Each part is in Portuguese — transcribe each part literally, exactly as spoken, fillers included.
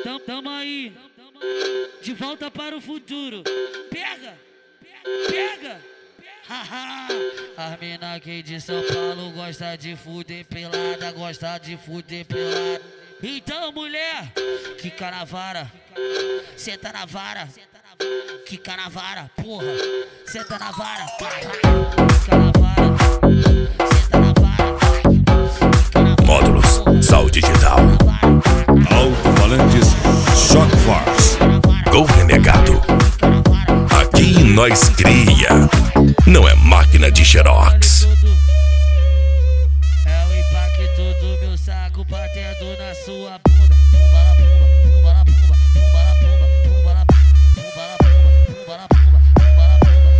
Tam, tamo aí, de volta para o futuro. Pega, pega, haha. As mina aqui de São Paulo gosta de fuder pelada, gosta de fuder pelada. Então, mulher, quica na vara, senta na vara, quica na vara, porra, senta na vara, quica na vara, senta na vara, quica na vara. Módulos Sal Digital, alto-falantes Shock Force, Gol Renegado. Aqui nós cria, não é máquina de xerox. É o impacto do meu saco batendo na sua bunda. Pumba la pumba, pumba la pumba, pumba la pumba, pumba la pumba la pumba, pumba la pumba, pumba la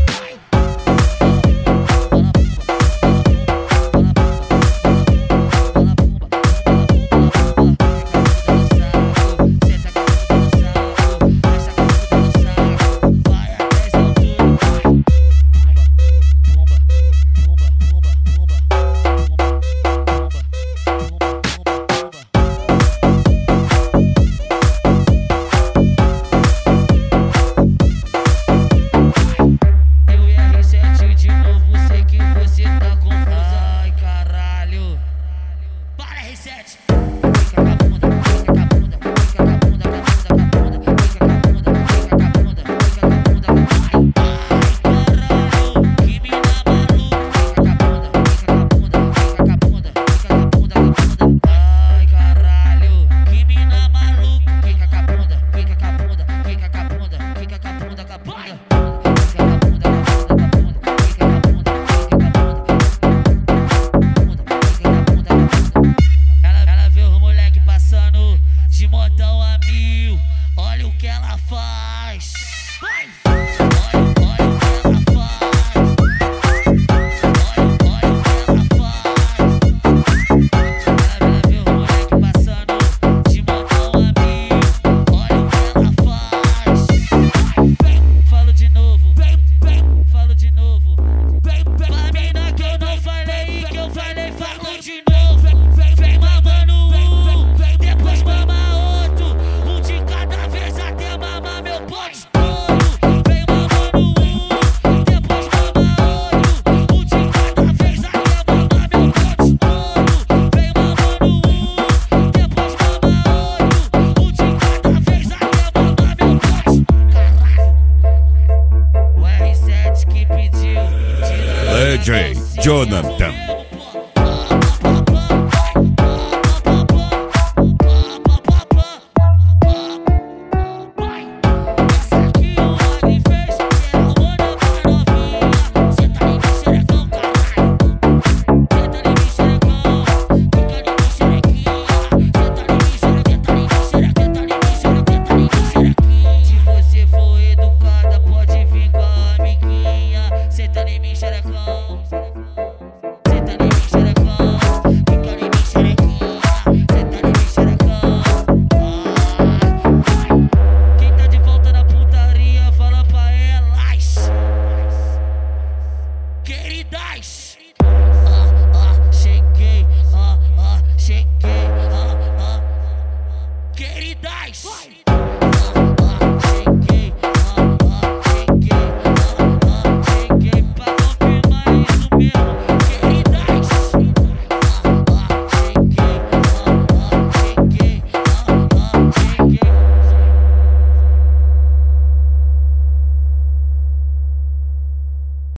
D J Jonathan. Queridas, ah, ah, cheguei, ah, ah, cheguei, ah, ah, queridas.